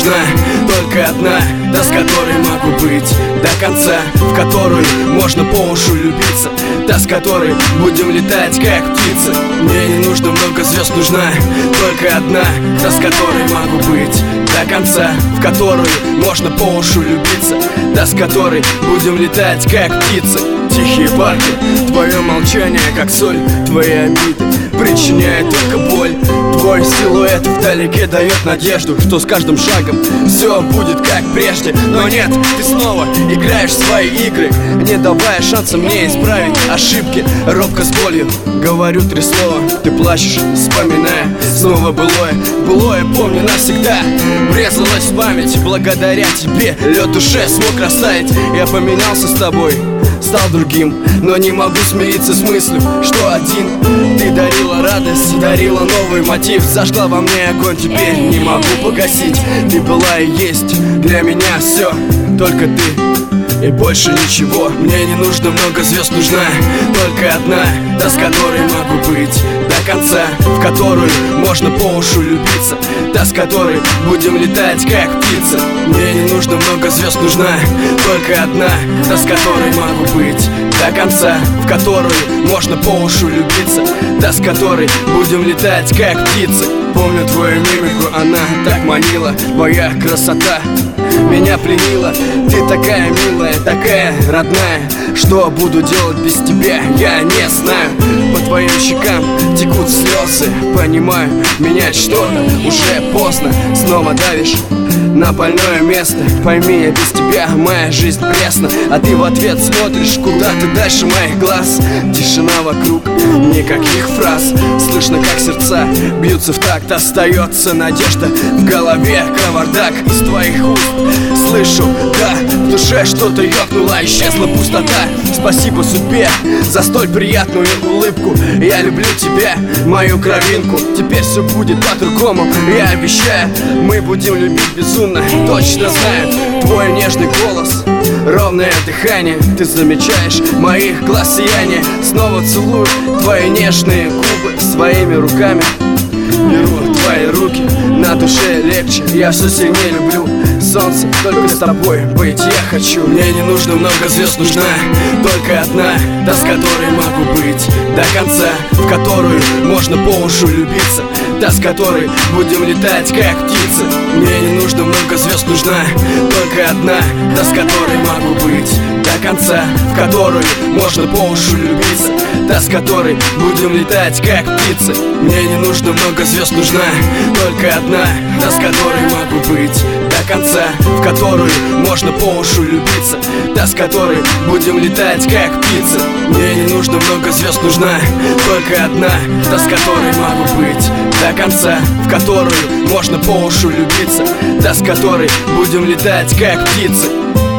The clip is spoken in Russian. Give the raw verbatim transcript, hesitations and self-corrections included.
нужна только одна, та, с которой могу быть до конца, в которую можно по уши любиться, та, с которой будем летать как птицы. Мне не нужно много звезд, нужна только одна, та, с которой могу быть до конца, в которую можно по уши любиться, та, с которой будем летать как птицы. Тихие парки, твое молчание как соль, твои обиды причиняет только боль. Твой силуэт вдалеке дает надежду, что с каждым шагом все будет как прежде. Но нет, ты снова играешь в свои игры, не давая шанса мне исправить ошибки. Робко с болью говорю три слова, ты плачешь, вспоминая снова былое. Былое помню навсегда, врезалась в память. Благодаря тебе лед душе смог растаять. Я поменялся с тобой, стал другим, но не могу смириться с мыслью, что один. Ты дарила радость, дарила новый мотив, зажгла во мне огонь, теперь не могу погасить. Ты была и есть для меня все, только ты и больше ничего. Мне не нужно много звезд, нужна только одна, та, с которой могу быть до конца, в которую можно по уши любиться, та, с которой будем летать как птицы. Мне не нужно много звезд, нужна только одна, та, с которой могу быть до конца, в которую можно по уши любиться, та, с которой будем летать как птицы. Помню твою мимику, она так манила, твоя красота меня пленила. Ты такая милая, такая родная, что буду делать без тебя, я не знаю. По твоим щекам текут слезы, понимаю, менять что-то уже поздно. Снова давишь на больное место, пойми, я без тебя, моя жизнь пресна. А ты в ответ смотришь куда-то дальше моих глаз. Тишина вокруг, никаких фраз, слышно, как сердца бьются в такт. Остается надежда в голове, кавардак из твоих уст. Слышу, да, в душе что-то ёкнуло, исчезла пустота. Спасибо судьбе за столь приятную улыбку. Я люблю тебя, мою кровинку. Теперь все будет по-другому, я обещаю. Мы будем любить безумно, точно знаю. Твой нежный голос, ровное дыхание, ты замечаешь моих глаз сияние. Снова целую твои нежные губы своими руками. Беру твои руки, на душе легче, я все сильнее люблю солнце, только с тобой быть я хочу. Мне не нужно много звезд, нужна только одна, та, с которой могу быть до конца, в которую можно по уши любиться, та, с которой будем летать как птицы. Мне не нужно много звезд, нужна только одна, та, с которой могу быть до конца, в которую можно по уши любиться, та, с которой будем летать как птицы. Мне не нужно много звезд, нужна только одна, та, с которой могу быть до конца, в которую можно по уши любиться, та, с которой будем летать как птицы. Мне не нужно много звезд, нужна только одна, та, с которой могу быть до конца, в которую можно по уши любиться, та, с которой будем летать как птицы.